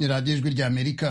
ni radiyo ijwi ry'Amerika.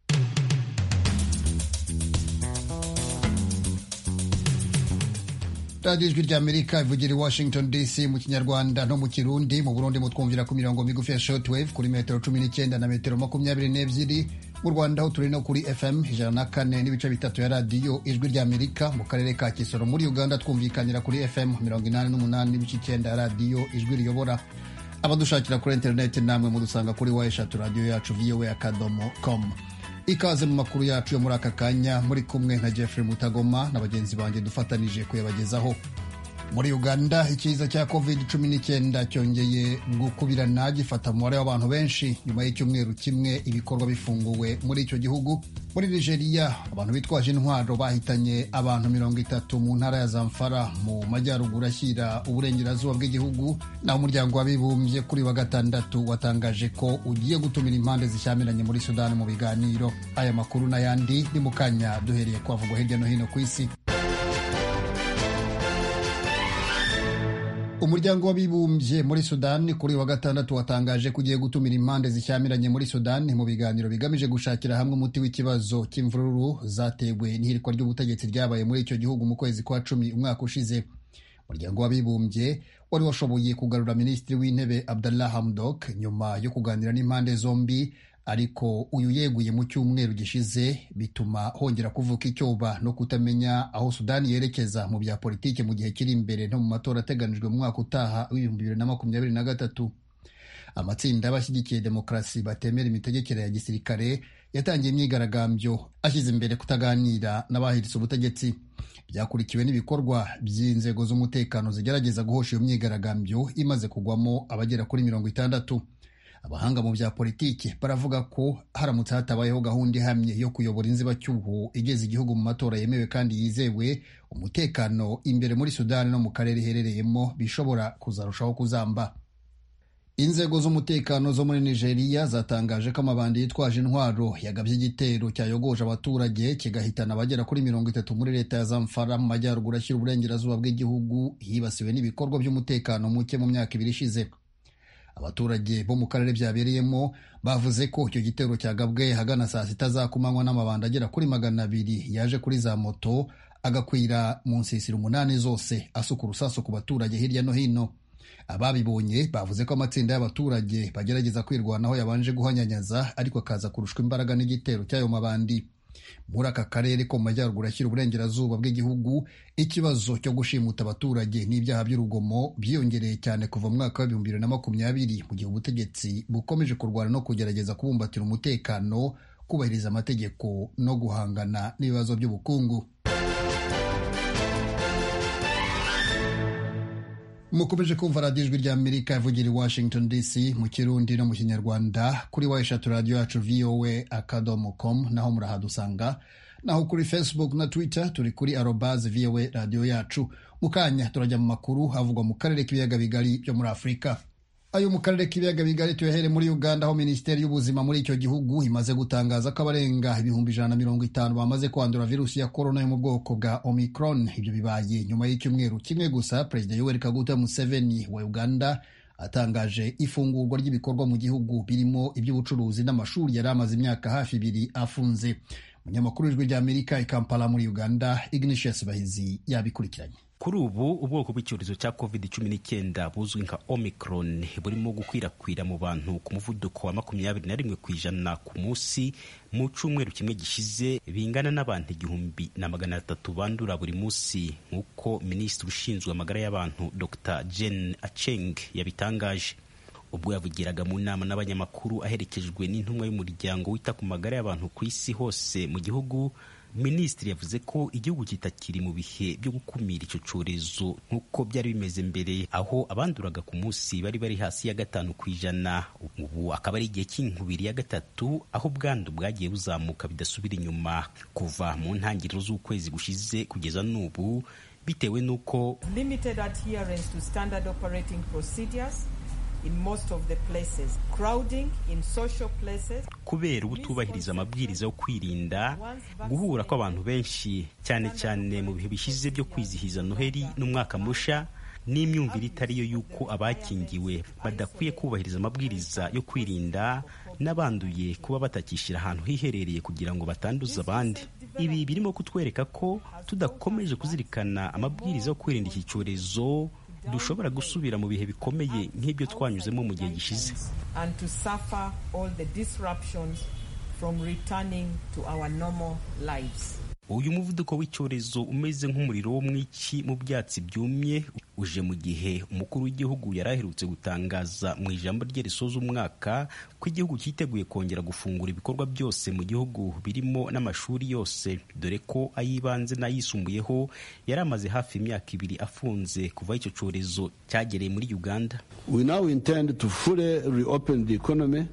radiyo ijwi ry'Amerika ivugira i Washington DC mu Kinyarwanda no mu Kirundi. Mu Burundi mutwumvira ku mirongo migufi ya shortwave kuri metero 19 na metero 22. Mu Rwanda turi no kuri FM 104.3 ya radiyo ijwi ry'Amerika. Mu karere ka Kisoro muri Uganda twumvikanira kuri FM 88.9 ya radiyo ijwi riyobora. Abadushakira kuri internet namwe mudusanga kuri eshatu radiyo yacu voa.com. Ikaze mu makuru yacu yo muri aka kanya, muri kumwe na Jeffrey Mutagoma na bagenzi banjye dufatanije kuyabagezaho. Muri Uganda ikiza cya COVID-19 cyongeye gukubirana gifata umubare w'abantu benshi nyuma y'icyumweru kimwe ibikorwa bifunguwe muri icyo gihugu. Muri Nigeria abantu bitwaje intwaro bahitanye abantu 30 mu ntara ya Zamfara mu majyaruguru ashyira uburengerazuba bw'igihugu. Naho umuryango w'abibumbye kuri wa gatandatu watangaje ko ugiye gutumira impande zishyamiranye muri Sudani mu biganiro. Aya makuru n'ayandi ni mu kanya duhereye kwavugwa hirya no hino ku isi. Umuryango w'abibumbye muri Sudani kuri wa gatandatu watangaje ko ugiye gutumira impande zishyamiranye muri Sudani mu biganiro bigamije gushakira hamwe umuti w'ikibazo cy'imvururu zatewe n'ihirikwa ry'ubutegetsi ryabaye muri icyo gihugu mu kwezi kwa 10 umwaka ushize. Umuryango w'abibumbye wari washoboye kugarura Minisitiri w'Intebe Abdallah Hamdok nyuma yo kuganira n'impande zombi, ariko uyu yeguye mu cyumweru gishize bituma hongera kuvuka icyoba no kutamenya aho Sudani yerekeza mu bya politike mu gihe kiri imbere no mu matora ateganijwe mu mwaka utaha w'2023. Amatsinda y'abashyigikiye demokarasi batemera imitegekere ya gisirikare yatangiye imyigaragambyo ashyize imbere kutaganira n'abahiritse ubutegetsi. Byakurikiwe n'ibikorwa by'inzego z'umutekano zigerageza guhosha iyo myigaragambyo imaze kugwamo abagera kuri 60. Abahanga mu bya politiki baravuga ko haramutse hatabayeho gahunda ihamye yo kuyobora inzibacyuho igeze igihugu mu matora yemewe kandi yizewe, umutekano imbere muri Sudani no mu karere iherereyemo bishobora kuzarushaho kuzamba. Inzego z'umutekano zo muri Nigeria zatangaje ko amabandi yitwaje intwaro yagabye igitero cyayogoje abaturage kigahitana abagera kuri 30 muri leta ya Zamfara mu majyaruguru ashyira uburengerazuba bw'igihugu hibasiwe n'ibikorwa by'umutekano muke mu myaka 2 ishize. Abaturage bo mu karere byabereyemo bavuze ko icyo gitero cyagabwe hagana saa 6 za kumanywa n'amabanda agera kuri 200 yaje kuri za moto agakwira mu nsisiro 8 zose asuka urusasu ku baturage hirya no hino. Ababibonye bavuze ko amatsinda y'abaturage bagerageza kwirwanaho yabanje guhanyanyaza ariko akaza kurushwa imbaraga n'igitero cy'ayo mabandi. Muri aka karere ko mu majyaruguru ashyira uburengerazuba bw'igihugu, ikibazo cyo gushimuta abaturage n'ibyaha by'urugomo byiyongereye cyane kuva mu mwaka wa 2020 mu gihe ubutegetsi bukomeje kurwana no kugerageza kubumbatira umutekano, kubahiriza amategeko no guhangana n'ibibazo by'ubukungu. Mukomeje kumva radiyo ijwi ry'Amerika ivugira i Washington DC mu Kirundi no mu Kinyarwanda kuri eshatu radiyo yacu voa.com, naho murahadusanga. Naho kuri Facebook na Twitter turi kuri @voa radiyo yacu. Mukanya turajya mu makuru havugwa mu karere k'ibiyaga bigari byo muri Afurika. Ayo mu karere k'ibiyaga bigari tuyahere muri Uganda, aho Minisiteri y'Ubuzima muri icyo gihugu imaze gutangaza ko abarenga 150 bamaze kwandura virusi ya corona yo mu bwoko bwa Omicron. Ibyo bibaye nyuma y'icyumweru kimwe gusa Perezida Yoweri Kaguta Museveni wa Uganda atangaje ifungurwa ry'ibikorwa mu gihugu birimo iby'ubucuruzi n'amashuri yari amaze imyaka hafi 2 afunze. Umunyamakuru w'ijwi ry'Amerika i Kampala muri Uganda, Ignatius Bahizi yabikurikiranye. Kuri ubu ubwoko bw'icyorezo cya COVID-19 buzwi nka Omicron burimo gukwirakwira mu bantu ku muvuduko wa 21% ku munsi. Mu cyumweru kimwe gishize bingana n'abantu 1,300 bandura buri munsi, nk'uko Minisitiri ushinzwe amagara y'abantu Dr. Jane Acheng yabitangaje ubwo yavugiraga mu nama n'abanyamakuru aherekejwe n'intumwa y'umuryango wita ku magara y'abantu ku isi hose mu gihugu. Minisitiri yavuze ko igihugu kitakiri mu bihe byo gukumira icyo cyorezo nk'uko byari bimeze mbere, aho abanduraga ku munsi bari hasi ya 5%. Ubu akaba ari igihe cy'inkubiri ya 3 aho ubwandu bwagiye buzamuka bidasubira inyuma kuva mu ntangiriro z'ukwezi gushize kugeza n'ubu, bitewe n'uko limited adherence to standard operating procedures in most of the places, crowding in social places, kubera ubutubahiriza amabwiriza yo kwirinda guhura kw'abantu benshi cyane cyane mu bihe bishize byo kwizihiza Noheli n'umwaka musha, n'imyumvire itari yo yuko abakingiwe badakwiye kubahiriza amabwiriza yo kwirinda n'abanduye kuba batakishyira ahantu hiherereye kugira ngo batanduza abandi. Ibi birimo kutwereka ko tudakomeje kuzirikana amabwiriza yo kwirinda iki cyorezo dushobora gusubira mu bihe bikomeye nk'ibyo twanyuzemo mu gihe gishize. And to suffer all the disruptions from returning to our normal lives. Uyu muvuduko w'icyorezo umeze nk'umuriro wo mw'iki mu byatsi byumye uje mu gihe umukuru w'igihugu yari aherutse gutangaza mu ijambo rye risoza umwaka ko igihugu cyiteguye kongera gufungura ibikorwa byose mu gihugu birimo n'amashuri yose, dore ko ay'ibanze n'ayisumbuyeho yari amaze hafi imyaka 2 afunze kuva icyo cyorezo cyagereye muri Uganda. We now intend to fully reopen the economy.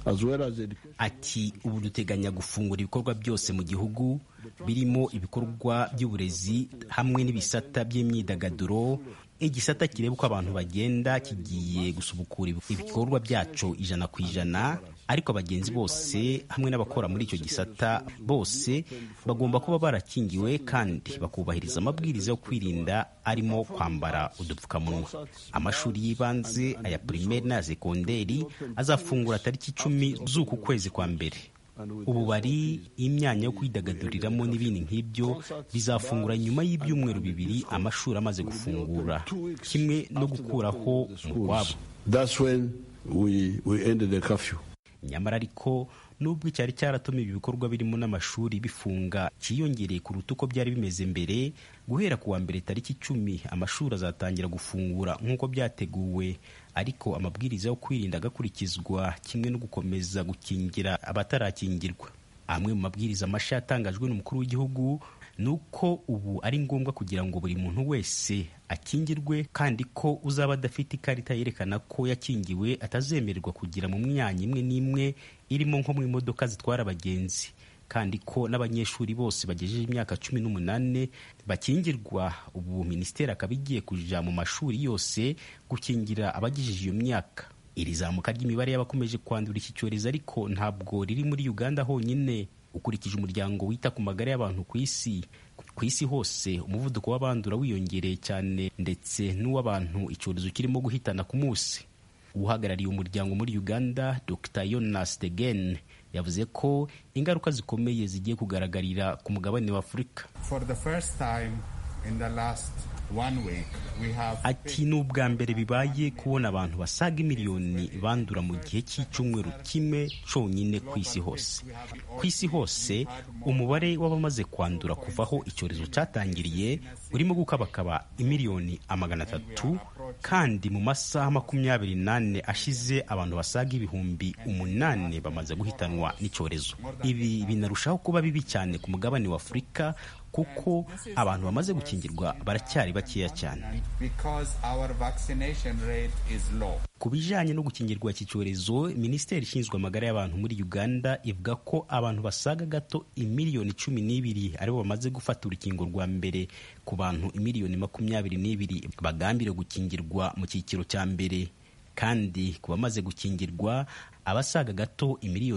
Ati ubu duteganya gufungura ibikorwa byose mu gihugu birimo ibikorwa by'uburezi hamwe n'ibisata by'imyidagaduro. Igisata kireba uko abantu bagenda kigiye gusubukura ibikorwa byacu 100%, ariko abagenzi bose hamwe n'abakora muri icyo gisata bose bagomba kuba barakingiwe kandi bakubahiriza amabwiriza yo kwirinda arimo kwambara udupfukamunwa. Amashuri y'ibanze, aya primaire na sekonderi azafungura tariki 10 z'uku kwezi kwa mbere. Ububari, imyanya yo kwidagaduriramo n'ibindi nk'ibyo bizafungura nyuma y'ibyumweru 2 amashuri amaze gufungura, kimwe no gukuraho umukwabo. That's when we ended the curfew. Nyamara ariko nubwo icyari cyaratuma ibi bikorwa birimo n'amashuri bifunga cyiyongereye kuruta uko byari bimeze mbere, guhera ku wa mbere tariki 10 amashuri azatangira gufungura nk'uko byateguwe, ariko amabwiriza yo kwirinda agakurikizwa kimwe no gukomeza gukingira abatarakingirwa. Amwe mu mabwiriza mashya yatangajwe n'umukuru w'igihugu nuko ubu ari ngombwa kugira ngo buri muntu wese akingirwe, kandi ko uzaba adafite ikarita yerekana ko yakingiwe atazemererwa kugira mu myanya imwe n'imwe irimo nko mu imodoka zitwara abagenzi, kandi ko n'abanyeshuri bose bagejeje imyaka 18 bakingirwa. Ubu minisiteri akaba igiye kuja mu mashuri yose gukingira abagejeje iyo myaka. Iri zamuka ry'imibare y'abakomeje kwandura iki cyorezo ariko ntabwo riri muri Uganda honyine. Ukurikije umuryango wita ku magara y'abantu ku isi hose, umuvuduko w'abandura wiyongereye cyane ndetse n'uw'abantu icyorezo kirimo guhitana ku munsi. Uhagarariye umuryango muri Uganda, Dr. Jonas Degen, yavuze ko ingaruka zikomeye zigiye kugaragarira ku mugabane wa Afurika. For the first time in the last 1 week, ati ni ubwa mbere bibaye kubona abantu basaga miliyoni bandura mu gihe cy'icyumweru kimwe cyonyine ku isi hose. Ku isi hose umubare w'abamaze kwandura kuvaho icyorezo cyatangiriye urimo gukabakaba imiliyoni 300, kandi mu masaha 24 ashize abantu basaga 8,000 bamaze guhitanwa n'icyorezo. Ibi binarushaho kuba bibi cyane ku mugabane wa Afurika kuko abantu bamaze gukingirwa baracyari bakeya cyane. Ku bijyanye no gukingirwa iki cyorezo, minisiteri ishinzwe amagara y'abantu muri Uganda ivuga ko abantu basaga gato 1,12,000,000 aribo bamaze gufata urukingo rwa mbere ku bantu 1,22,000,000 bagambiriwe gukingirwa mu cyiciro cya mbere, kandi ku bamaze gukingirwa abasaga gato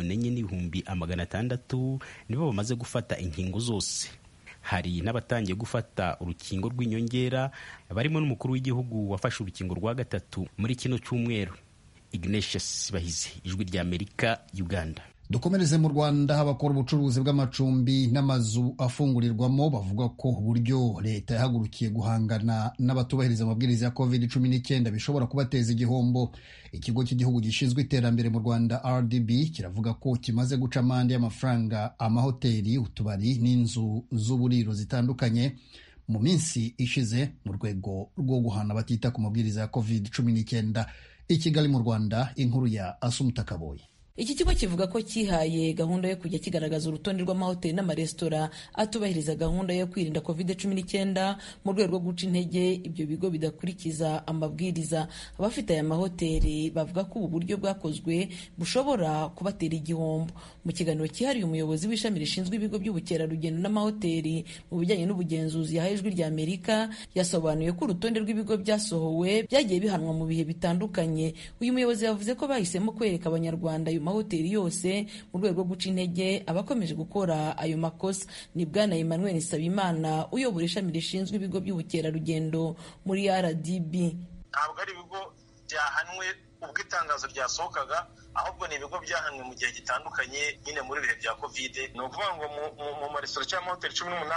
4,4,600 nibo bamaze gufata inkingo zose. Hari n'abatangiye gufata urukingo rw'inyongera barimo n'umukuru w'igihugu wafashe urukingo rwa 3 muri kino cyumweru. Ignatius Bahizi, Ijwi rya Amerika, Uganda. Dukomereze mu Rwanda. Abakora ubucuruzi bw'amacumbi n'amazu afungurirwamo bavuga ko uburyo leta yahagurukiye guhangana n'abatubahiriza amabwiriza ya COVID-19 bishobora kubateza igihombo. Ikigo cy'igihugu gishinzwe iterambere mu Rwanda RDB kiravuga ko kimaze guca amande y'amafaranga amahoteli, utubari n'inzu z'uburiro zitandukanye mu minsi ishize mu rwego rwo guhana batita ku mabwiriza ya COVID-19. I Kigali mu Rwanda, inkuru ya Asumta Kaboyi. Iki kigo kivuga ko kihaye gahunda yo kujya kigaragaza urutonde rw'amahoteli n'amaresitora atubahiriza gahunda yo kwirinda COVID-19 mu rwego rwo guca intege ibyo bigo bidakurikiza amabwiriza. Abafite aya mahoteli bavuga ko ubu buryo bwakozwe bushobora kubatera igihombo. Mu kiganiro cyihariye, umuyobozi w'ishami rishinzwe ibigo by'ubukerarugendo n'amahoteli mu bijyanye n'ubugenzuzi yahaye Ijwi rya Amerika yasobanuye ko urutonde rw'ibigo byasohowe byagiye bihanwa mu bihe bitandukanye. Uyu muyobozi yavuze ko bahisemo kwereka abanyarwanda mahoteli yose mu rwego rwo guca intege abakomeje gukora ayo makosa. Ni Bwana Emmanuel Nsabimana uyobora ishami rishinzwe ibigo by'ubukerarugendo muri RDB. Ntabwo ari ibigo byahanwe ubwo itangazo ryasohokaga, ahubwo ni ibigo byahanwe mu gihe gitandukanye nyine muri bihe bya covid. Ni ukuvuga ngo mu maresitora cyangwa amahoteli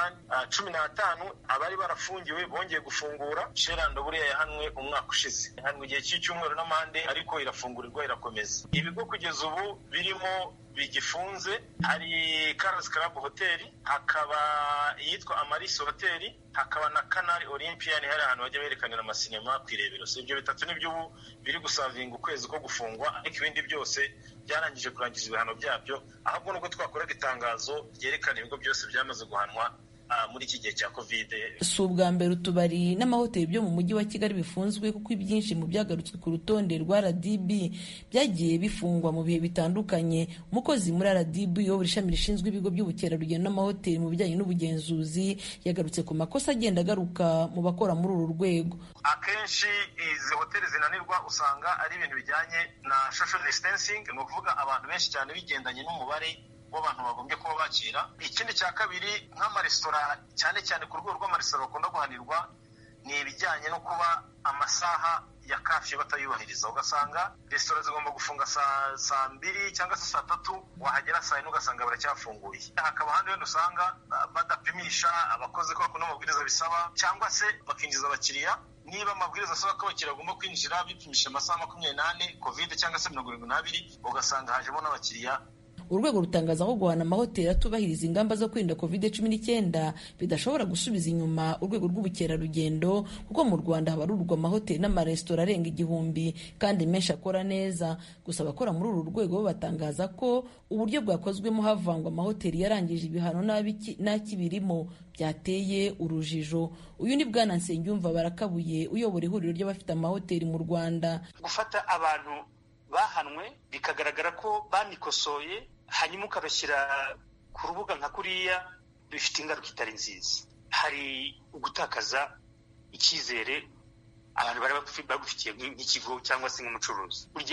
15 abari barafungiwe bongeye gufungura. Sherando buriya yahanwe umwaka ushize, yahanwe igihe cy'icyumweru n'amande, ariko irafungurirwa irakomeza. Ibigo kugeza ubu birimo bigifunze hari Carlos Club Hotel, hakaba iyitwa Amaris Hotel, hakaba na Canal Olympian, hari ahantu bajya berekanira amasinema kwirebero. So ibyo bitatu nibyo ubu biri gusavinga ukwezi ko gufungwa, ariko ibindi byose byarangije kurangiza ibihano byabyo. Ahubwo nuko twakoraga itangazo ryerekana ibigo byose byamaze guhanwa muri iki gihe cya covid. Si ubwa mbere utubari n'amahoteli byo mu mujyi wa Kigali bifunzwe, kuko ibyinshi mu byagarutswe ku rutonde rwa RDB byagiye bifungwa mu bihe bitandukanye. Umukozi muri RDB uyobora ishami rishinzwe ibigo by'ubukerarugendo n'amahoteli mu bijyanye n'ubugenzuzi yagarutse ku makosa agenda agaruka mu bakora muri uru rwego. Akenshi izi hoteli zinanirwa usanga ari ibintu bijyanye na social distancing, ni ukuvuga abantu benshi cyane bigendanye n'umubare w'abantu bagombye kuba bakira. Ikindi cya kabiri, nk'amaresitora cyane cyane ku rwego rw'amaresitora bakunda guhanirwa, ni ibijyanye no kuba amasaha ya kafi batayubahiriza. Ugasanga resitora zigomba gufunga saa 2 cyangwa se saa 3, wahagera saa 4 ugasanga baracyafunguye. Hakaba ahandi wenda usanga badapimisha abakozi ko bakunda amabwiriza bisaba, cyangwa se bakinjiza abakiriya niba amabwiriza asaba ko abakiriya bagomba kwinjira bipimisha amasaha 28 covid cyangwa se 72, ugasanga hajemo n'abakiriya. Urwego rutangaza ko guhana amahoteli atubahiriza ingamba zo kwirinda COVID-19 bidashobora gusubiza inyuma urwego rw'ubukerarugendo, kuko mu Rwanda habarurwa amahoteli n'amaresitora arenga 1000 kandi menshi akora neza. Gusa abakora muri uru rwego batangaza ko uburyo bwakozwemo havangwa amahoteli yarangije ibihano n'akibirimo byateye urujijo. Uyu ni Bwana Nsengiyumva Barakabuye uyobora ihuriro ry'abafite amahoteli mu Rwanda. Gufata abantu bahanwe bikagaragara ko banikosoye hanyuma ukabashyira ku rubuga nka kuriya, bifite ingaruka itari nziza. Hari ugutakaza icyizere abantu bari bagufitiye nk'ikigo cyangwa se nk'umucuruzi. Burya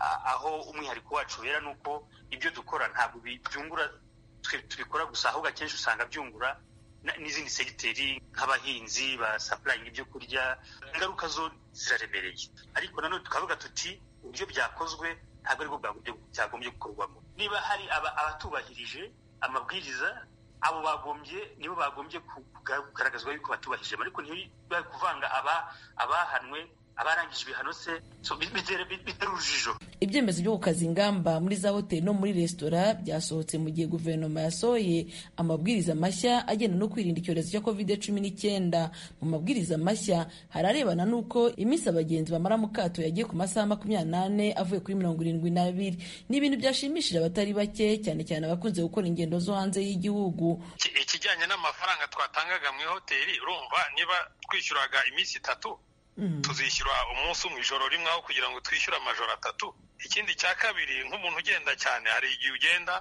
aho umwihariko wacu wera nuko ibyo dukora ntabwo byungura twe tubikora gusa, ahubwo akenshi usanga byungura n'izindi segiteri nk'abahinzi ba supplying ibyo kurya. Ingaruka zo ziraremereye, ariko nanone tukavuga tuti uburyo byakozwe ntabwo aribwo byagombye gukorwamo. Niba hari abatubahirije amabwiriza, abo nibo bagombye kugaragazwa yuko batubahije, ariko ntibari kuvanga abahanwe abarangije ibihano se, bitera urujijo. Ibyemezo byo gukaza ingamba muri za hoteli no muri resitora byasohotse mu gihe guverinoma yasohoye amabwiriza mashya agenda no kwirinda icyorezo cya COVID-19. Mu mabwiriza mashya hari arebana n'uko iminsi abagenzi bamara mu kato yagiye ku masaha 28 avuye kuri 72. Ni ibintu byashimishije abatari bake, cyane cyane abakunze gukora ingendo zo hanze y'igihugu. Ikijyanye n'amafaranga twatangaga mu hoteli, urumva niba twishyuraga iminsi 3 tuzishyura umunsi umwe ijoro rimwe aho kugira ngo twishyure amajoro 3. Ikindi cya kabiri, nk'umuntu ugenda cyane, hari igihe ugenda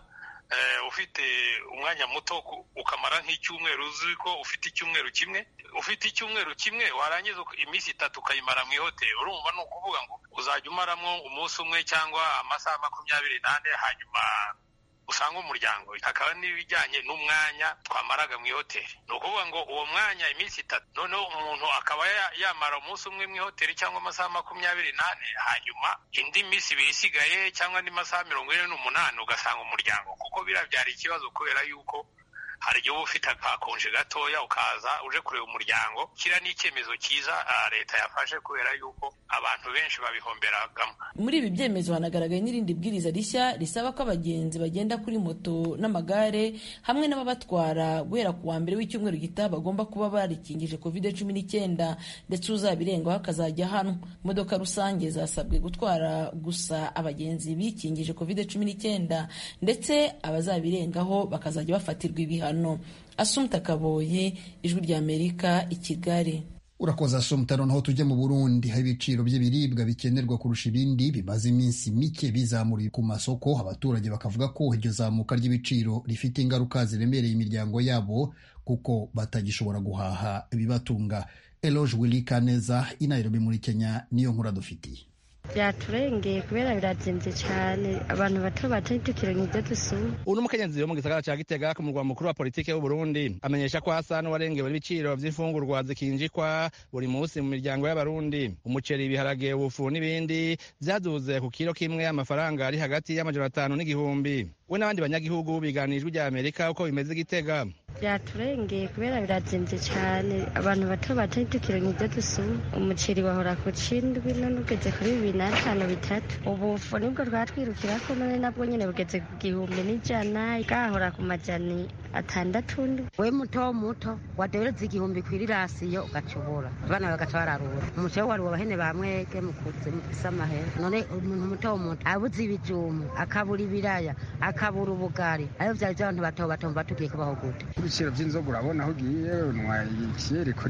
ufite umwanya muto ukamara nk'icyumweru, uzi ko ufite icyumweru kimwe warangiza iminsi 3 ukayimara mu hoteli. Urumva ni ukuvuga ngo uzajya umaramo umunsi umwe cyangwa amasaha 28, hanyuma usanga umuryango. Hakaba n'ibijyanye n'umwanya twamaraga mu hoteli, ni ukuvuga ngo uwo mwanya iminsi 3, noneho umuntu akaba yamara umunsi umwe mu hoteli cyangwa amasaha 28, hanyuma indi minsi 2 isigaye cyangwa andi masaha 48 ugasanga umuryango. Kuko birabyara ikibazo, kubera yuko hari igihe uba ufite akakonje gatoya ukaza uje kureba umuryango. Kira ni icyemezo cyiza leta yafashe, kubera yuko abantu benshi babihomberagamo. Muri ibi byemezo hanagaragaye n'irindi bwiriza rishya risaba ko abagenzi bagenda kuri moto n'amagare hamwe n'ababatwara guhera ku wa mbere w'icyumweru gitaha bagomba kuba barikingije COVID-19, ndetse uzabirengaho akazajya hano. Imodoka rusange zasabwe gutwara gusa abagenzi bikingije COVID-19, ndetse abazabirengaho bakazajya bafatirwa ibihano. Asumta Kaboyi, Ijwi ry'Amerika, i Kigali. Urakoze Asumta. Noneho tujye mu Burundi, aho ibiciro by'ibiribwa bikenerwa kurusha ibindi bimaze iminsi mike bizamuriwe ku masoko. Abaturage bakavuga ko iryo zamuka ry'ibiciro rifite ingaruka ziremereye imiryango yabo, kuko batagishobora guhaha ibibatunga. Eloge Willy Kaneza, i Nairobi muri Kenya, niyo nkuru dufitiye. byaturengeye kubera birazimvye cane abantu bato bato ntitukironka ivyo dusuma. Uno mukenyezi wo mu gisagara ca Gitega ku murwa mukuru wa politike w'u Burundi amenyesha ko hasa n'uwarengewe n'ibiciro vy'imfungurwa zikinjikwa buri musi mu miryango y'abarundi. Umuceri, ibiharage, ubufu n'ibindi vyaduze ku kilo kimwe amafaranga ari hagati y'amajana 500 n'igihumbi. We n'abandi banyagihugu biganijwe rya Amerika uko bimeze Gitega. Byaturengeye kubera birazimvye cane abantu bato bato ntitukironka ivyo dusuma. Umuceri wahora ku 7 none ugeze kuri 2,500. Ubufu nibwo twatwirukirako none nabwo nyene bugeze ku 1,100 gahora ku majani 6. We muto wadereza 1,000 kw'irirasiyo ugacubura abana bagaca bararura. Umuceri wari wabahene bamwege mukuze mufise amahera none umuntu muto abuze ibijumbu akabura ibiraya akabura ubugari ayo vyari vy'abantu bato bato batugiye kubaho gute. Ibiciro vy'inzoga urabona aho ugiye unywa ikiyeri kuri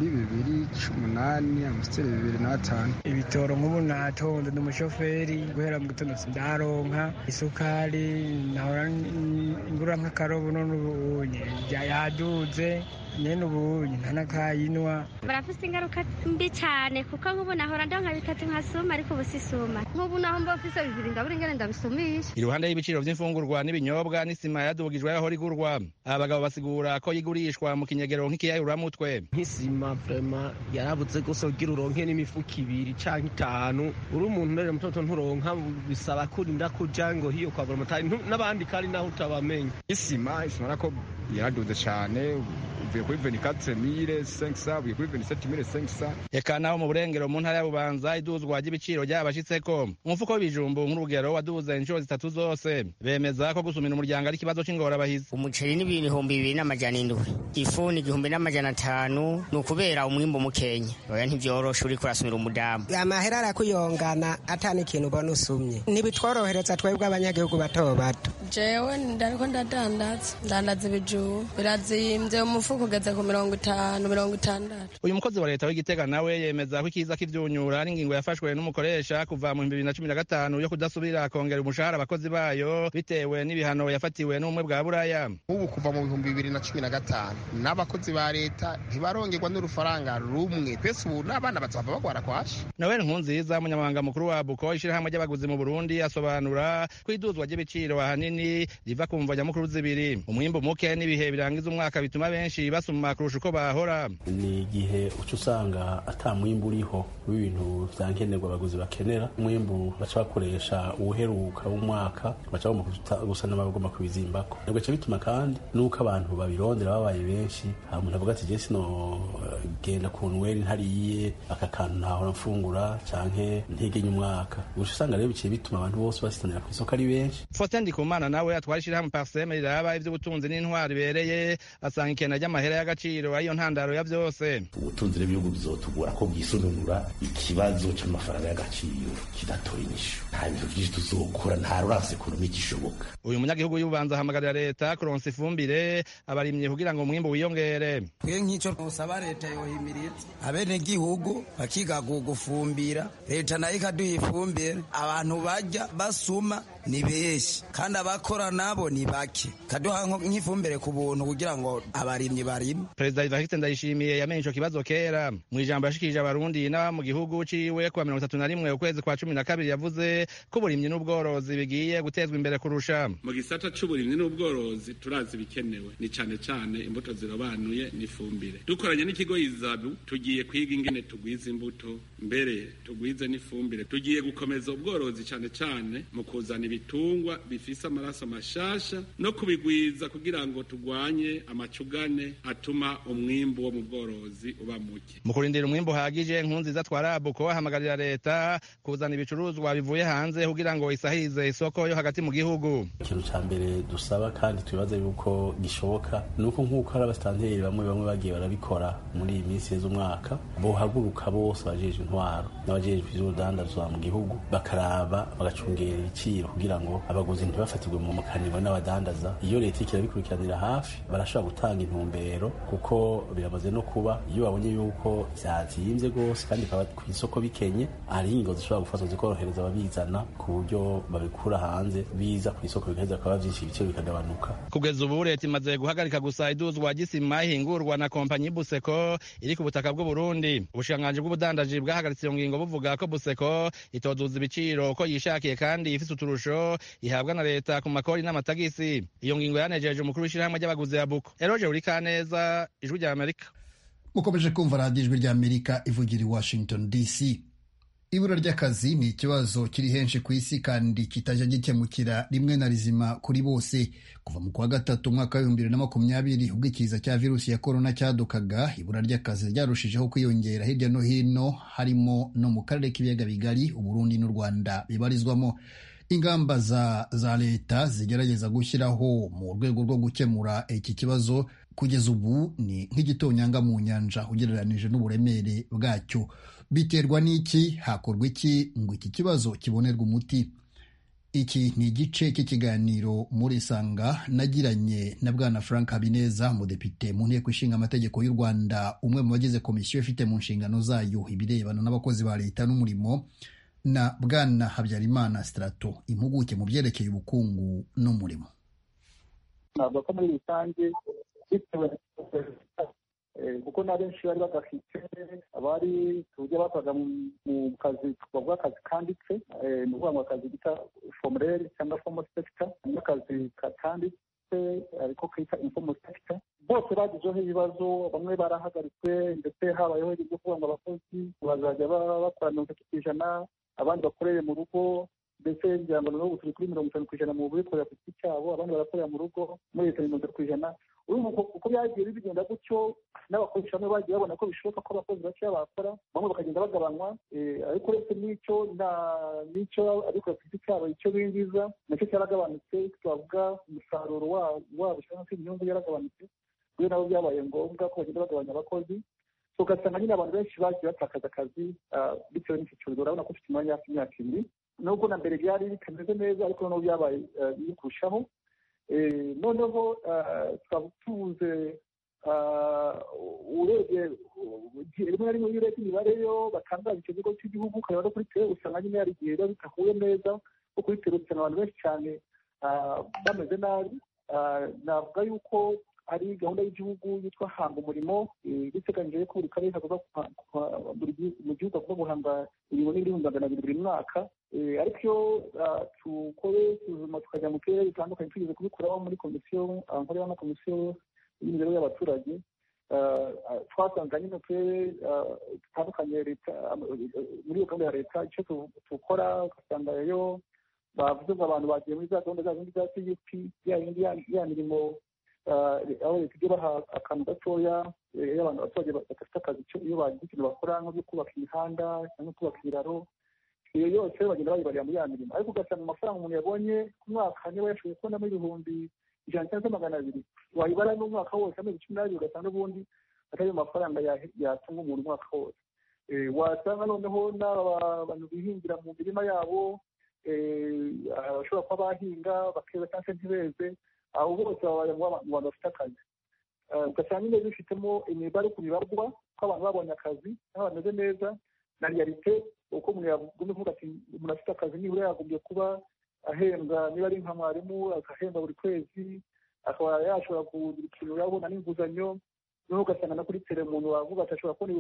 2,18 amusiteri 2,5. Ibitoro nk'ubu natonze ndi umushoferi guhera mu gitondo ndaronka isukari nahora ingura nk'akarobo none ubunye yaduze nyene ubunye ntanakayinwa. Barafise ingaruka mbi cane kuko nk'ubu nahora ndonka 3 nkasuma ariko ubu sisuma. Nk'ubu naho mbafise 2 ndabura ingene ndabisumisha. Iruhande y'ibiciro vy'imfungurwa n'ibinyobwa n'isima yadugijwe yaho rigurwa, abagabo basigura ko yigurishwa mu kinyegero nk'ikiyayuramutwe. Nk'isima vraiment yarabuze gose ugira uronke n'imifuka 2 canke 5. Uri umuntu rero mutoto nturonka bisaba kurinda kuja ngo hiyo kwa boromatari n'abandi kari naho utabamenya. Isima nako yaraduze cane uvuye kuri 24,500 uvuye kuri 27,500. Eka naho mu burengero mu ntara ya Bubanza iduzwa ry'ibiciro ryabashitseko. Umufuko w'ibijumbu nk'urugero waduze inshuro 3 zose. Bemeza ko gusumira umuryango ari kibazo c'ingorabahizi. Umuceri ni 2,200, ifu ni 1,500 nukubera umwimbo mukenya. Oya ntivyoroshe uri kurasumira umudamu. Amahera arakuyongana atani ikintu ubona usumye. Nibitworohereza twebwe abanyagihugu bato bato. Jewe ndariko ndandaza ibijumbu birazimvye umufuko ugeze ku 50-60. Uyu mukozi wa leta w'Igitega nawe yemeza ko ikiza k'ivyunyura ari ingingo yafashwe n'umukoresha kuva mu 2015 yo kudasubira kongera umushahara abakozi bayo bitewe n'ibihano yafatiwe n'ubumwe bwa Buraya. Ubu kuva mu 2015 n'abakozi ba leta ntibarongerwa n'urufaranga rumwe. Pese ubu n'abana bazava bagwara kwashi. Noel Nkunziza umunyamabanga mukuru wa Buko ishirahamwe ry'abaguzi mu Burundi asobanura ko iduzwa ry'ibiciro ahanini riva ku mvo nyamukuru zibiri: umwimbo muke n'ibihe birangiza umwaka bituma benshi basuma kurusha uko bahora. Ni igihe uca usanga ata mwimbu uriho w'ibintu vyankenerwa abaguzi bakenera. Umwimbu baca bakoresha uwuheruka w'umwaka baca gusa n'abagomba kubizimbako. Nabwo bica bituma kandi nuko abantu babirondera babaye benshi, umuntu avuga ati je sino genda ku Noel ntariye aka kantu ntahora mfungura canke ntegenya umwaka. Uca usanga rero biciye bituma abantu bose basitanira ku isoko ari benshi. Faustin Ndikumana nawe atwarishira mu Parseme riraba ivy'ubutunzi n'intwari bereye asanga ikena ry'amahera y'agaciro ariyo ntandaro ya vyose. Ubutunzi n'ibihugu bizotugora ko bwisununura ikibazo c'amafaranga y'agaciro kidatora inyishu. Nta bintu vyinshi tuzokora, nta rurase ekonomi gishoboka. Uyu munyagihugu y'Ububanza ahamagarira leta kuronsa ifumbire abarimye kugira ngo umwimbu wiyongere. Twe nk'ico usaba leta yohimiriza abene gihugu bakiga gufumbira, leta nayo ikaduha ifumbire, abantu bajya basuma ni benshi kandi abakora nabo ni bake, kaduha nk'ifumbire ku buntu kugira ngo abarimyi barime. Perezida Evariste Ndayishimiye yamenye ico kibazo kera mu ijambo yashikirije abarundi n'aba mu gihugu ciwe ku 31 ukwezi kwa 12 yavuze ko uburimyi n'ubworozi bigiye gutezwa imbere kurusha. Mu gisata c'uburimyi n'ubworozi turazi bikenewe ni cane cane imbuto zirobanuye n'ifumbire. Dukoranye n'ikigo Izabu tugiye kwiga ingene tugwiza imbuto mbere tugwize n'ifumbire. Tugiye gukomeza ubworozi cane cane mu kuzana ibitungwa bifise amaraso mashasha no kubigwiza kugira ngo tugwanye amacugane atuma umwimbu wo mu bworozi uba muke. Mu kurindira umwimbu uhagije, Nkunziza atwara Buko ahamagarira leta kuzana ibicuruzwa bivuye hanze kugira ngo isahize isoko yo hagati mu gihugu. Ikintu ca mbere dusaba kandi tubibaza yuko gishoboka nuko nk'uko hari abastanteri bamwe bagiye barabikora muri iyi minsi y'umwaka, bohaguruka bose bajeje intwaro n'abajeje ivy'urudandazwa mu gihugu bakaraba bagacungera ibiciro kugira ngo abaguzi ntibafatirwe mu mukaniro n'abadandaza. Iyo leta ikirabikurikiranira hafi barashobora gutanga intumbero, kuko biramaze no kuba iyo babonye yuko vyazimbye gose kandi bikaba ku isoko bikenye, hari ingingo zishobora gufatwa zikorohereza ababizana ku buryo babikura hanze biza ku isoko bigaheza bikaba vyinshi, ibiciro bikagabanuka. Kugeza ubu leta imaze guhagarika gusa iduzwa ry'isima ihingurwa na kompanyi Buseko iri ku butaka bw'u Burundi. Ubushikiranganji bw'ubudandaji bwahagaritse iyo ngingo buvuga ko Buseko itoduza ibiciro ko yishakiye kandi ifise uturusho ihabwa na leta ku makori n'amatagisi. Iyo ngingo yanejeje umukuru w'ishirahamwe ry'abaguzi ya Buko. Eroje Urikaneza, Ijwi rya Amerika. Mukomeje kumva radiyo Ijwi rya Amerika ivugira i Washington DC. Ibura ry'akazi ni ikibazo kiri henshi ku isi kandi kitajya gikemukira rimwe na rizima kuri bose. Kuva mu kwa gatatu umwaka wa 2020 ubwo ikiza cya virusi ya korona cyadukaga, ibura ry'akazi ryarushijeho kwiyongera hirya no hino, harimo no mu karere k'ibiyaga bigari u Burundi n'u Rwanda bibarizwamo. Ingamba za leta zigerageza gushyiraho mu rwego rwo gukemura iki kibazo kugeza ubu ni nk'igitonyanga mu nyanja ugereranije n'uburemere bwacyo. Biterwa n'iki? Hakorwa iki ngo iki kibazo kibonerwe umuti? Iki ni igice cy'ikiganiro muri Sanga nagiranye na Bwana Frank Habineza, umudepite mu nteko ishinga amategeko y'u Rwanda, umwe mu bagize komisiyo ifite mu nshingano zayo ibirebana n'abakozi ba leta n'umurimo, na Bwana Habyarimana Strato, impuguke mu byerekeye ubukungu n'umurimo. Ntabwo ko muri rusange bitewe kuko na benshi bari badafite abari tujya bakoraga mu kazi bavuga akazi kanditse, ni ukuvuga ngo akazi bita formel cyangwa formal sector, n'akazi katanditse ariko kita informal sector, bose bagizeho ibibazo. Bamwe barahagaritswe ndetse habayeho ibyo kuvuga ngo abakozi bazajya bakora 30%, abandi bakoreye mu rugo, ndetse ngira ngo n'ubu turi kuri 50% mu bikorera ku giti cyabo, abandi barakorera mu rugo muri 30%. Uko byagiye bigenda gutyo, n'abakozi bamwe bagiye babona ko bishoboka ko abakozi bakeya bakora, bamwe bakagenda bagabanywa, ariko uretse n'icyo ariko ku giti cyabo icyo binjiza nacyo cyaragabanutse. Twavuga umusaruro wabo cyangwa se inyungu yaragabanutse, kubera nabo byabaye ngombwa ko bagenda bagabanya abakozi. Ugasanga nyine abantu benshi bagiye batakaza akazi bitewe n'iki cyorezo. Urabona ko ufite umwanya hafi y'imyaka 2, nubwo na mbere byari bitameze neza, ariko noneho byabaye bikurushaho. Noneho twaba tubuze urebye rimwe na rimwe iyo urebye imibare yo batangaza icyo kigo cy'igihugu ukareba no kuri tere, usanga nyine hari igihe biba bidahuye neza, ko kuri tere usanga abantu benshi cyane bameze nabi. Navuga yuko hari gahunda y'igihugu yitwa hanga umurimo, biteganyije ko buri karere kagomba mu gihugu agomba guhanga imirimo n'ibihumbi 200 buri mwaka. Ariko iyo tukore isuzuma tukajya mu turere bitandukanye, tugeze kubikuraho muri komisiyo nkorera na komisiyo y'imibereho y'abaturage, twasanga nyine turere dutandukanye leta muri iyo gahunda ya leta icyo tukora, ugasanga yo bavuze ngo abantu bagiye muri za gahunda za zindi za CUP, ya mirimo aho leta ijya baha akantu gatoya iyo abantu abaturage badafite akazi, iyo bagize ikintu bakora nko kubaka imihanda cyangwa kubaka ibiraro, iyo yose bagenda bayibarira muri ya mirimo. Ariko ugasanga amafaranga umuntu yabonye ku mwaka niba yashoboye kubonamo 100 cyangwa 200, wayibara n'umwaka wose amezi 12, ugasanga n'ubundi atari amafaranga yatunga umuntu umwaka wose. Wasanga noneho n'abantu bihingira mu mirima yabo, bashobora kuba bahinga bakeza cyangwa se ntibeze, abo bose babaye mu bantu bafite akazi. Ugasanga nyine bifitemo imibare ku bibarwa ko abantu babonye akazi n'aho bameze neza, na realite uko umuntu yagomba kuvuga ati umuntu afite akazi nibura yagombye kuba ahembwa, niba ari nka mwarimu agahembwa buri kwezi, akaba yashobora kugira ikintu yabona n'inguzanyo. Noneho ugasanga na kuri tere umuntu wavuga ati ashobora kubona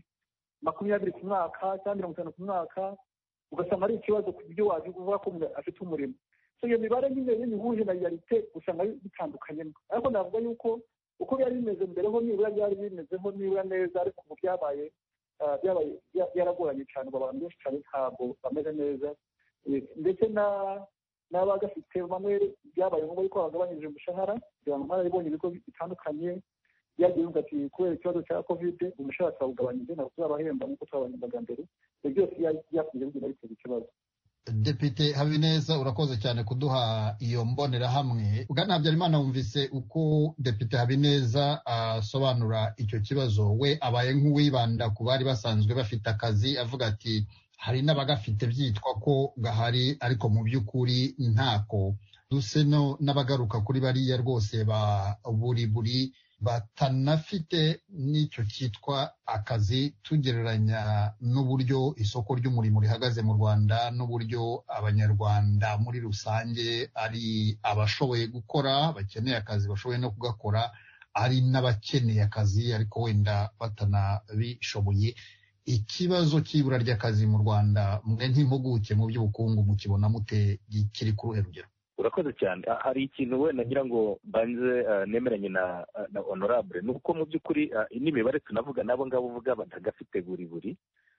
20 ku mwaka cyangwa 50 ku mwaka, ugasanga ari ikibazo ku buryo wavuga ko umuntu afite umurimo. Iyo mibare nyine y'imihuje na realite usanga bitandukanye. Ariko navuga yuko uko byari bimeze mbere ho nibura byari bimezeho nibura neza, ariko ubu byabaye yaragoranye cyane, abantu benshi cyane ntabwo bameze neza, ndetse n'abagafite bamwe byabaye ngombwa yuko bagabanyije umushahara. kugira ngo mwarabibonye ibigo bitandukanye byagiye bivuga ati kubera ikibazo cya covid umushahara twawugabanyije ntabwo tuzabahemba nk'uko twabahembaga mbere. Ibyo byose byakunze bigenda biteza ikibazo. Depite Habineza, urakoze cyane kuduha iyo mbonerahamwe. Bwana Habyarimana, wumvise uko Depite Habineza asobanura icyo kibazo. We abaye nk'uwibanda ku bari basanzwe bafite akazi, avuga ati hari n'abagafite byitwa ko gahari ariko mu by'ukuri ntako. Duse n'abagaruka kuri bariya rwose ba buri batanafite n'icyo cyitwa akazi, tugereranya n'uburyo isoko ry'umurimo rihagaze mu Rwanda n'uburyo abanyarwanda muri rusange ari abashoboye gukora, bakeneye akazi, bashoboye no kugakora, ari n'abakeneye akazi ariko wenda batanabishoboye. Ikibazo cy'ibura ry'akazi mu Rwanda, mwe nk'impuguke mu by'ubukungu mukibona mute, kiri ku ruhe rugero? Urakoze cyane. Hari ikintu wenda ngira ngo banze nemeranye na honorable, ni uko mu by'ukuri n'imibare tunavuga nabo ngabo uvuga batagafite buri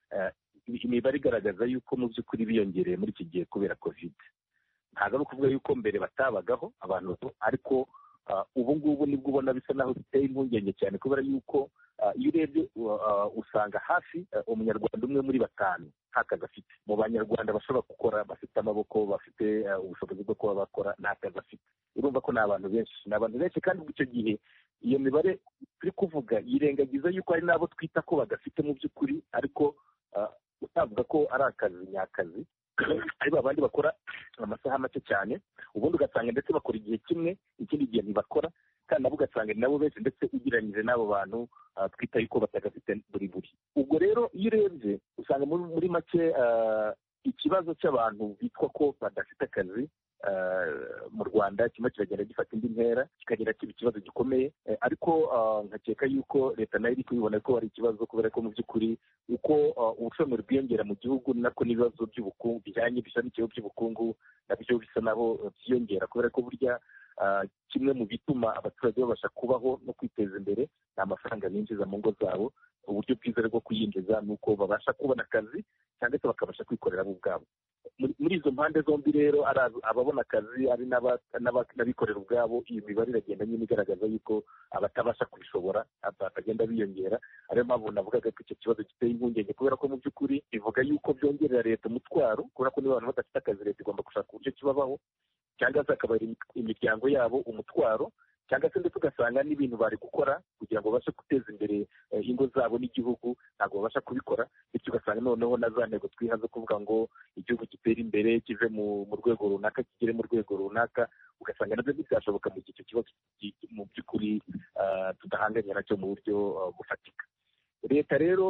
imibare igaragaza yuko mu by'ukuri biyongereye muri iki gihe kubera covid. Ntabwo ari ukuvuga yuko mbere batabagaho abantu, ariko ubu ngubu nibwo ubona bisa naho biteye impungenge cyane, kubera yuko iyo urebye usanga hafi umunyarwanda umwe muri batanu nta kazi afite. Mu banyarwanda bashobora gukora, bafite amaboko, bafite ubushobozi bwo kuba bakora, nta kazi afite. Urumva ko ni abantu benshi kandi muri icyo gihe iyo mibare turi kuvuga yirengagiza yuko hari n'abo twita ko badafite mu by'ukuri, ariko utavuga ko ari akazi nyakazi, ari babandi bakora amasaha make cyane, ubundi ugasanga ndetse bakora igihe kimwe, ikindi gihe ntibakora, kandi nabo ugasanga ni nabo benshi ndetse ugereranyije n'abo bantu twita yuko batagafite buri. Ubwo rero iyo urebye usanga muri make ikibazo cy'abantu bitwa ko badafite akazi mu Rwanda kimwe kiragenda gifata indi ntera, kikagera kiba ikibazo gikomeye, ariko nkakeka yuko leta nayo iri kubibona ko hari ikibazo, kubera ko mu by'ukuri uko ubushomeri bwiyongera mu gihugu nako n'ibibazo by'ubukungu bijyanye bishamikiyeho by'ubukungu nabyo bisa naho byiyongera, kubera ko burya kimwe mu bituma abaturage babasha kubaho no kwiteza imbere ni amafaranga binjiza mu ngo zabo. Uburyo bwiza bwo kuyinjiza ni uko babasha kubona akazi cyangwa se bakabasha kwikorera bo ubwabo. Muri izo mpande zombi rero, ari ababona akazi ari n'abikorera ubwabo, iyi mibare iragenda nyine igaragaza yuko abatabasha kubishobora bakagenda biyongera. Ariyo mpamvu navugaga ko icyo kibazo giteye impungenge, kubera ko mu by'ukuri bivuga yuko byongerera leta umutwaro, kubera ko niba abantu badafite akazi leta igomba gushaka uburyo kibabaho, cyangwa se akabara imiryango yabo umutwaro, cyangwa se ndetse ugasanga n'ibintu bari gukora kugira ngo babashe guteza imbere ingo zabo n'igihugu ntabwo babasha kubikora, bityo ugasanga noneho na za ntego twiha zo kuvuga ngo igihugu gitera imbere kive mu rwego runaka kigere mu rwego runaka, ugasanga nabyo ntibyashoboka mu gihe icyo kibazo mu by'ukuri tudahanganye nacyo mu buryo bufatika. Leta rero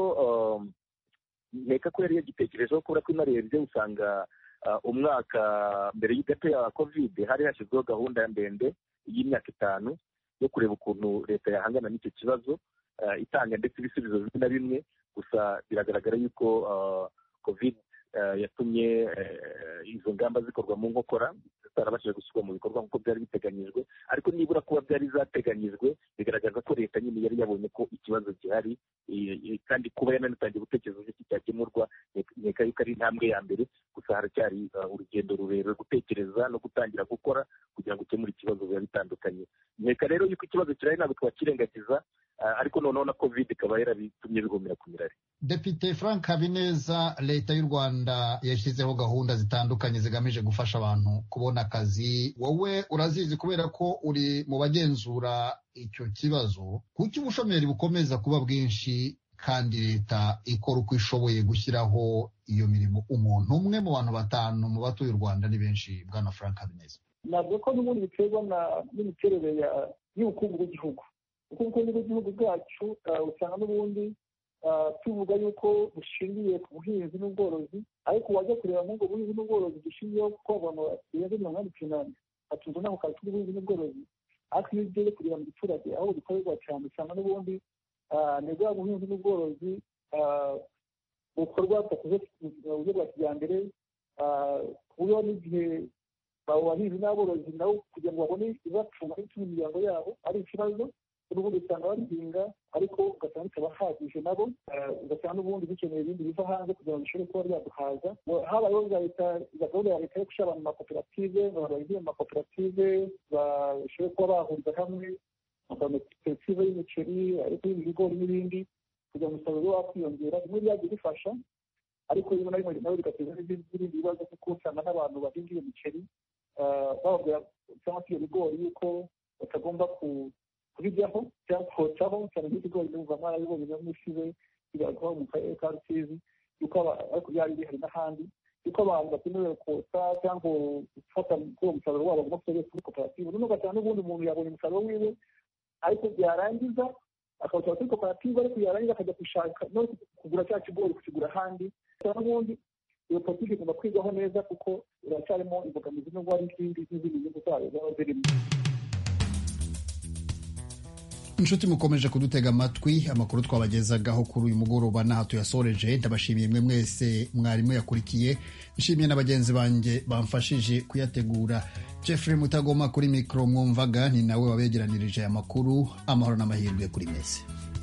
nkeka ko yari yagitekerejeho, kubera ko inarebye usanga umwaka mbere gato ya covid hari hashyizweho gahunda ndende y'imyaka 5 yo kureba ukuntu leta yahangana n'icyo kibazo, itanga ndetse ibisubizo bimwe na bimwe. Gusa biragaragara yuko covid yatumye izo ngamba zikorwa mu nkokora, zitarabashije gushyirwa mu bikorwa nk'uko byari biteganyijwe, ariko nibura kuba byari zateganyijwe bigaragaza ko leta nyine yari yabonye ko ikibazo gihari, kandi kuba yananitangiye gutekereza uburyo cyakemurwa nkeka yuko ari intambwe ya mbere. Gusa haracyari urugendo rurerure gutekereza no gutangira gukora kugira ngo ukemure ikibazo biba bitandukanye. Nkeka rero yuko ikibazo kirahari ntabwo twakirengagiza, ariko noneho na covid ikaba yarabitumye bigomera ku mirari. Depite Frank Habineza, leta y'u Rwanda yashyizeho gahunda zitandukanye zigamije gufasha abantu kubona akazi. Wowe urazizi kubera ko uri mu bagenzura icyo kibazo. Kuki ubushomeri bukomeza kuba bwinshi kandi leta ikora uko ishoboye gushyiraho iyo mirimo? Umuntu umwe mu bantu 5 mu batuye u Rwanda ni benshi, bwana Frank Habineza. Ntabwo ko n'ubundi biterwa n'imiterere y'ubukungu bw'igihugu. Ubukungu bw'igihugu bwacu usanga n'ubundi tuvuga yuko bushingiye ku buhinzi n'ubworozi, ariko wajya kureba nk'ubwo buhinzi n'ubworozi dushingiyeho kuko abantu barenze 80% batunzwe n'ako kazi k'ubuhinzi n'ubworozi, ariko iyo ugiye kureba mu giturage aho bikorerwa cyane usanga n'ubundi ni bwa buhinzi n'ubworozi bukorwa budakoze mu buryo bwa kijyambere, ku buryo n'igihe abo bahinzi n'aborozi nabo kugira ngo babone ibibatunga n'itunga imiryango yabo ari ikibazo. N'ubundi usanga babihinga ariko ugasanga bitabahagije nabo, ugasanga n'ubundi bikeneye ibindi biva hanze kugira ngo bishobore kuba byaduhaza. Habayeho gahunda ya leta yo gushyira abantu mu makoperative, abantu bagiye mu makoperative bashobore kuba bahuriza hamwe, amakoperative y'imiceri ariko y'ibigori n'ibindi, kugira ngo umusaruro wakwiyongera. Bimwe byagiye bifasha, ariko rimwe na rimwe nawe bigateza n'ibindi bibazo, kuko usanga n'abantu bahinga iyo miceri bababwira cyangwa se iyo bigori yuko batagomba kubijyaho cyangwa kotsaho cyane nk'ibigori n'ubuvamo arabibonye no mw'isibe bigaragara mu karere ka Rusizi yuko ko ariko byari bihari n'ahandi kuko abantu batemerewe kotsa cyangwa gufata kuri uwo musaruro wabo bagomba kuwubika kuri koperative noneho ugasanga n'ubundi umuntu yabonye umusaruro wiwe ariko byarangiza akawutwara kuri koperative ariko yarangiza akajya gushaka no kugura cya kigori kukigura ahandi n'ubundi iyo politiki igomba kwigwaho neza kuko iracyarimo imbogamizi n'ubwo hari n'izindi nyungu zayo zaba zirimo. inshuti mukomeje kudutega amatwi amakuru twabagezagaho kuri uyu mugoroba n'aha tuyasoreje. ndabashimiye mwe mwese mwarimu yakurikiye, nshimiye na bagenzi banjye bamfashije kuyategura. Jeffrey Mutagoma kuri mikoro mwumvaga ni nawe wabegeranirije aya makuru. Amahoro n'amahirwe kuri mwese.